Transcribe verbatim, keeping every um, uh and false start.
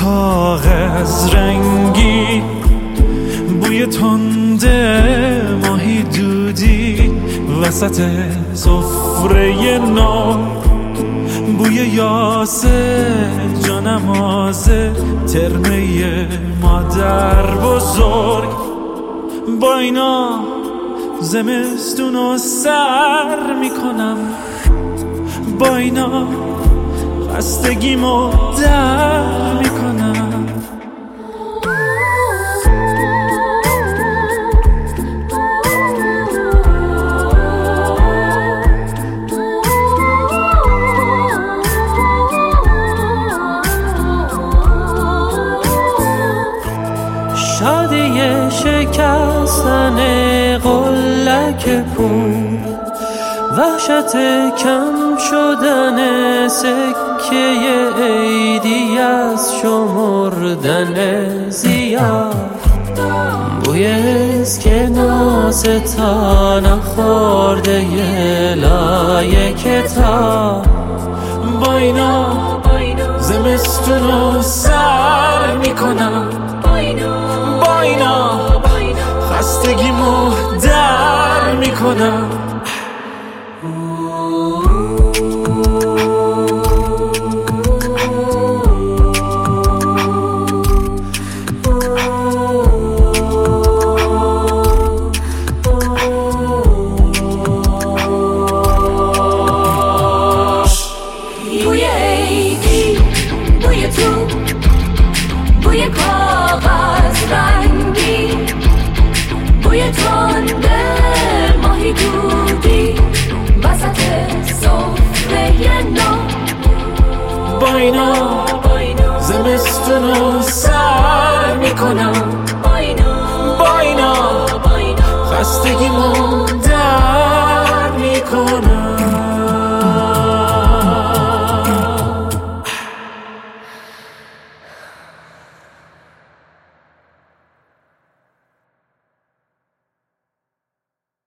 کاغذ رنگی، بوی تنده ماهی دودی وسط سفره نو، بوی یاسه جانمازه ترمه مادر بزرگ. با اینا زمستونو سر میکنم، با اینا خستگیمو در میکنم. شادی شکستن قلک پول، وحشت کم شدن سکه عیدی از شمردن زیاد، بوی اسکناس تا نخورده یه لای کتاب. با اینا زمستونو سر میکنم، با اینا خستگیمو در میکنم. بوی عیدی، بوی تو، بوی کاغذ رنگی، بوی تنده ماهی دودی وسط سفره نو. با اینا زمستونو سر میکنم، با اینا خستگیمو